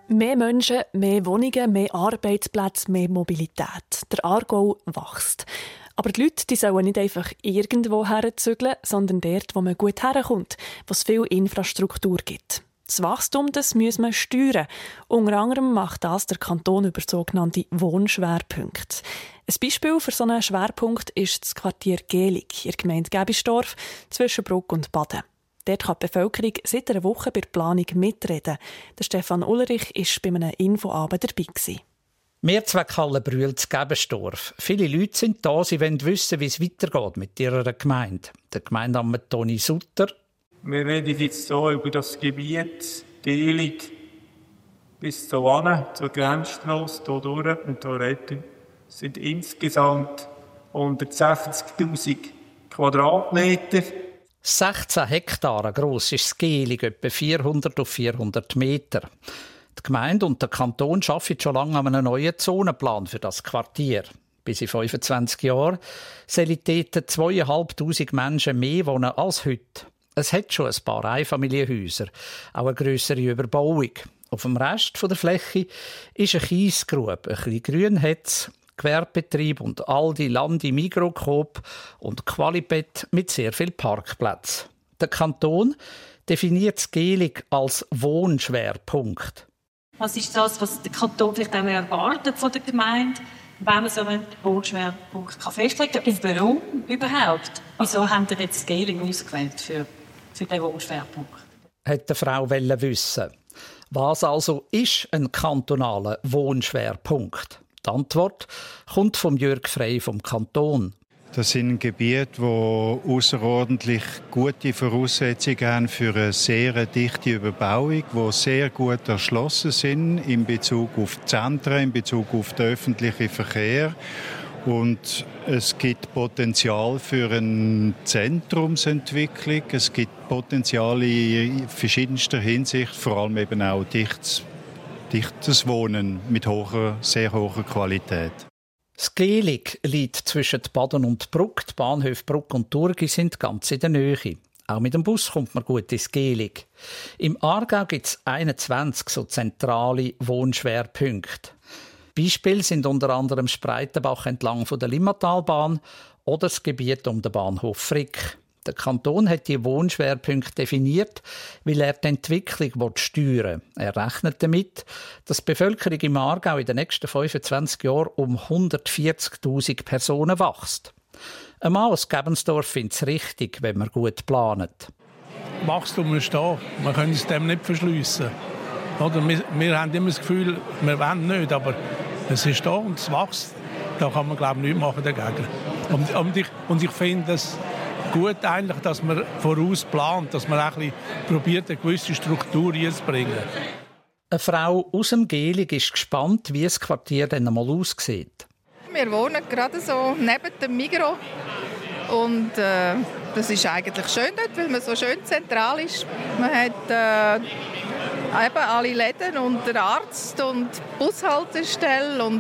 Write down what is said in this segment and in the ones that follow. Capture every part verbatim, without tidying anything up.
Mehr Menschen, mehr Wohnungen, mehr Arbeitsplätze, mehr Mobilität. Der Aargau wächst. Aber die Leute die sollen nicht einfach irgendwo herzügeln, sondern dort, wo man gut herkommt, wo es viel Infrastruktur gibt. Das Wachstum das muss man steuern. Unter anderem macht das der Kanton über sogenannte Wohnschwerpunkte. Ein Beispiel für so einen Schwerpunkt ist das Quartier Gehlig in der Gemeinde Gäbisdorf zwischen Bruck und Baden. Dort kann die Bevölkerung seit einer Woche bei der Planung mitreden. Der Stefan Ulrich war bei einem Infoabend dabei. Mehrzweckhalle Brühl zu Gäbisdorf. Viele Leute sind da, sie wollen wissen, wie es weitergeht mit ihrer Gemeinde. Der Gemeindeamt Toni Sutter. Wir reden jetzt so über das Gebiet Gehlig bis zur Wanne, zur Grenzstrasse, hier durch und hier reden. Es sind insgesamt hundertsechzigtausend Quadratmeter. sechzehn Hektare gross ist das Gehlig, etwa vierhundert auf vierhundert Meter. Die Gemeinde und der Kanton arbeiten schon lange an einem neuen Zonenplan für das Quartier. Bis in fünfundzwanzig Jahren sollen dort zweitausendfünfhundert Menschen mehr wohnen als heute. Es hat schon ein paar Einfamilienhäuser, auch eine grössere Überbauung. Auf dem Rest der Fläche ist eine Kiesgrube, ein bisschen Grün hat's, Gewerbebetrieb und Aldi, Landi, Migros, Coop und Qualibet mit sehr viel Parkplätzen. Der Kanton definiert das Gehlig als Wohnschwerpunkt. Was ist das, was der Kanton vielleicht auch erwartet von der Gemeinde, wenn man so einen Wohnschwerpunkt festlegen kann? Und warum überhaupt? Wieso haben Sie jetzt das Gehlig ausgewählt für, für diesen Wohnschwerpunkt? Hat die Frau wissen. Was also ist ein kantonaler Wohnschwerpunkt? Die Antwort kommt vom Jürg Frey vom Kanton. Das sind Gebiete, die außerordentlich gute Voraussetzungen haben für eine sehr dichte Überbauung, die sehr gut erschlossen sind in Bezug auf die Zentren, in Bezug auf den öffentlichen Verkehr. Und es gibt Potenzial für eine Zentrumsentwicklung. Es gibt Potenzial in verschiedenster Hinsicht, vor allem eben auch dichtes, dichtes Wohnen mit hoher, sehr hoher Qualität. Das Gehlig liegt zwischen Baden und Bruck. Die Bahnhöfe Bruck und Thurgau sind ganz in der Nähe. Auch mit dem Bus kommt man gut ins Gehlig. Im Aargau gibt es einundzwanzig so zentrale Wohnschwerpunkte. Beispiele sind unter anderem Spreitenbach entlang von der Limmatalbahn oder das Gebiet um den Bahnhof Frick. Der Kanton hat die Wohnschwerpunkte definiert, weil er die Entwicklung steuern will. Er rechnet damit, dass die Bevölkerung im Aargau in den nächsten fünfundzwanzig Jahren um hundertvierzigtausend Personen wächst. Ein Mann aus Gebensdorf findet es richtig, wenn man gut plant. Wachstum ist da. Man kann es dem nicht verschliessen. Oder wir, wir haben immer das Gefühl, wir wollen nicht, aber es ist da und es wächst. Da kann man, glaube ich, nichts machen dagegen. Und, und ich, und ich finde es gut, eigentlich, dass man voraus plant, dass man auch ein bisschen probiert, eine gewisse Struktur reinzubringen. Eine Frau aus dem Gehlig ist gespannt, wie das Quartier dann einmal aussieht. Wir wohnen gerade so neben dem Migros. Und äh, das ist eigentlich schön dort, weil man so schön zentral ist. Man hat äh, eben alle Läden und den Arzt und die Bushaltestelle. Und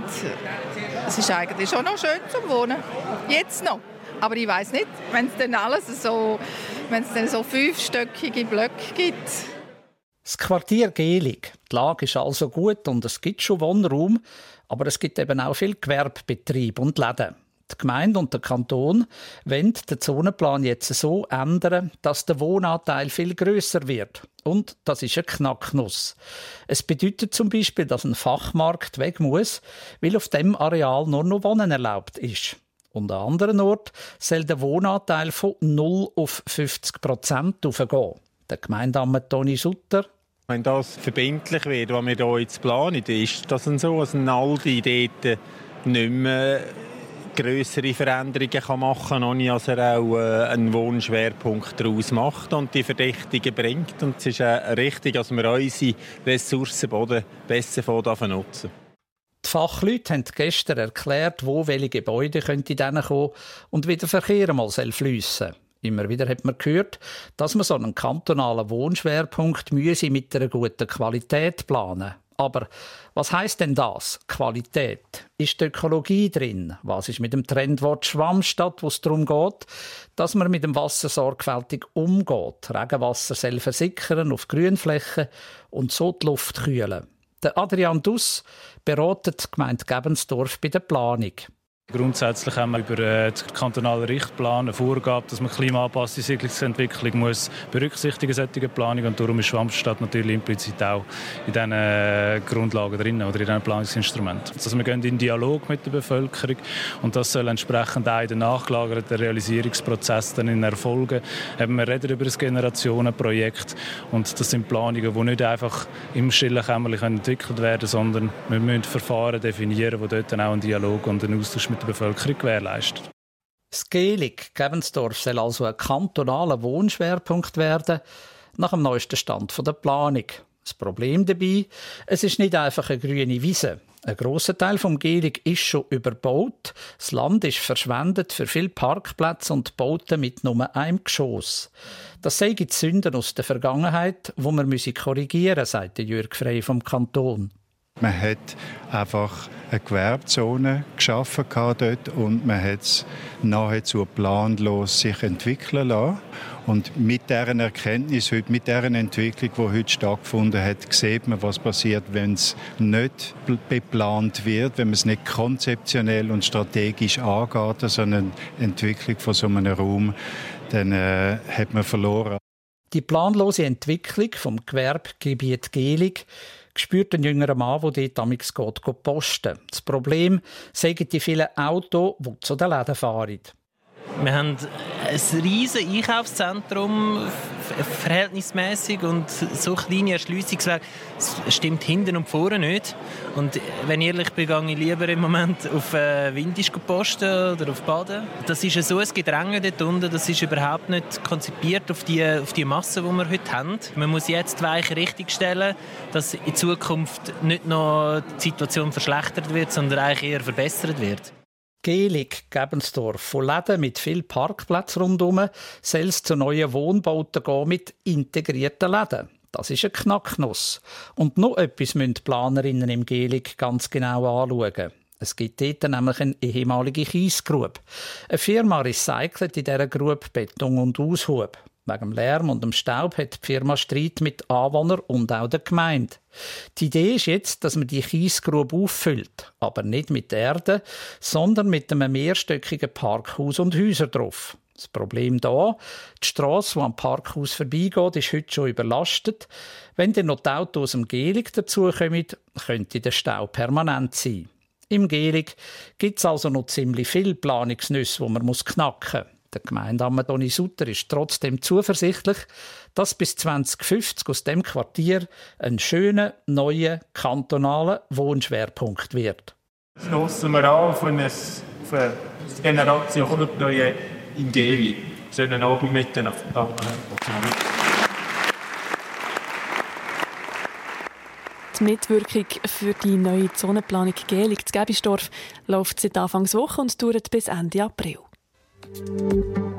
es ist eigentlich schon noch schön zum Wohnen. Jetzt noch. Aber ich weiss nicht, wenn es dann alles so, wenn es dann so fünfstöckige Blöcke gibt. Das Quartier Gehlig. Die Lage ist also gut und es gibt schon Wohnraum, aber es gibt eben auch viel Gewerbebetrieb und Läden. Die Gemeinde und der Kanton wollen den Zonenplan jetzt so ändern, dass der Wohnanteil viel grösser wird. Und das ist eine Knacknuss. Es bedeutet zum Beispiel, dass ein Fachmarkt weg muss, weil auf dem Areal nur noch Wohnen erlaubt ist. Und an anderen Orten soll der Wohnanteil von null auf fünfzig Prozent hochgehen. Der Gemeindeamt Toni Sutter. Wenn das verbindlich wird, was wir hier jetzt planen, ist das so, dass ein Aldi dort nicht mehr grössere Veränderungen machen kann, ohne dass er auch einen Wohnschwerpunkt daraus macht und die Verdächtigen bringt. Und es ist richtig, dass wir unsere Ressourcen Boden besser von nutzen. Die Fachleute haben gestern erklärt, wo welche Gebäude kommen und wie der Verkehr mal fliessen soll. Immer wieder hat man gehört, dass man so einen kantonalen Wohnschwerpunkt müsse mit einer guten Qualität planen. Aber was heisst denn das? Qualität? Ist die Ökologie drin? Was ist mit dem Trendwort Schwammstadt, wo es darum geht, dass man mit dem Wasser sorgfältig umgeht? Regenwasser soll versickern auf Grünflächen und so die Luft kühlen. Der Adrian Duss beratet die Gemeinde Gebensdorf bei der Planung. Grundsätzlich haben wir über den kantonalen Richtplan eine Vorgabe, dass man klimaangepasste Siedlungsentwicklung muss berücksichtigen solche Planung, und darum ist Schwammstadt natürlich implizit auch in diesen Grundlagen drin oder in diesen Planungsinstrumenten. Also wir gehen in Dialog mit der Bevölkerung und das soll entsprechend auch in den nachgelagerten Realisierungsprozess dann erfolgen. Wir reden über ein Generationenprojekt und das sind Planungen, die nicht einfach im stillen Kämmerchen entwickelt werden können, sondern wir müssen Verfahren definieren, die dort dann auch einen Dialog und einen Austausch mit der Bevölkerung gewährleistet. Das Gehlig Gebensdorf soll also ein kantonaler Wohnschwerpunkt werden, nach dem neuesten Stand der Planung. Das Problem dabei, es ist nicht einfach eine grüne Wiese. Ein grosser Teil vom Gehlig ist schon überbaut. Das Land ist verschwendet für viele Parkplätze und Bauten mit nur einem Geschoss. Das sei die Sünden aus der Vergangenheit, die man korrigieren müsse, sagt Jürg Frey vom Kanton. Man hat einfach eine Gewerbezone geschaffen dort und man hat es nahezu planlos sich entwickeln lassen. Und mit dieser Erkenntnis, heute, mit dieser Entwicklung, die heute stattgefunden hat, sieht man, was passiert, wenn es nicht beplant wird, wenn man es nicht konzeptionell und strategisch angeht, sondern eine Entwicklung von so einem Raum, dann äh, hat man verloren. Die planlose Entwicklung vom Gewerbegebiet Gehlig spürt ein jüngerer Mann, der dort amigs geht, geht posten. Das Problem sind die vielen Autos, die zu den Läden fahren. Wir haben ein riesiges Einkaufszentrum, verhältnismäßig, und so kleine Erschliessungswege. Es stimmt hinten und vorne nicht. Und wenn ich ehrlich bin, gehe ich lieber im Moment auf äh, Windisch posten oder auf Baden. Das ist so ein Gedränge dort unten, das ist überhaupt nicht konzipiert auf die, auf die Masse, die wir heute haben. Man muss jetzt die Weiche richtig stellen, dass in Zukunft nicht noch die Situation verschlechtert wird, sondern eigentlich eher verbessert wird. Gehlig Gebensdorf, von Läden mit viel Parkplätzen rundherum, soll es zu neuen Wohnbauten gehen mit integrierten Läden. Das ist eine Knacknuss. Und noch etwas müssen die Planerinnen im Gehlig ganz genau anschauen. Es gibt dort nämlich eine ehemalige Kiesgrube. Eine Firma recycelt in dieser Grube Beton und Aushub. Wegen dem Lärm und dem Staub hat die Firma Streit mit Anwohnern und auch der Gemeinde. Die Idee ist jetzt, dass man die Kiesgrube auffüllt, aber nicht mit Erde, sondern mit einem mehrstöckigen Parkhaus und Häusern drauf. Das Problem da, die Strasse, die am Parkhaus vorbeigeht, ist heute schon überlastet. Wenn dann noch die Autos aus dem Gehlig dazukommen, könnte der Stau permanent sein. Im Gehlig gibt es also noch ziemlich viele Planungsnüsse, die man knacken muss. Der Gemeindeamt Toni Sutter ist trotzdem zuversichtlich, dass bis zwanzig fünfzig aus dem Quartier ein schöner, neuer, kantonaler Wohnschwerpunkt wird. Schlossen wir an auf ein, auf ein Generationenprojekt in Gehlig. Schönen Abend miteinander. Die Mitwirkung für die neue Zonenplanung Gehlig zu Gebensdorf läuft seit Anfang Woche und dauert bis Ende April.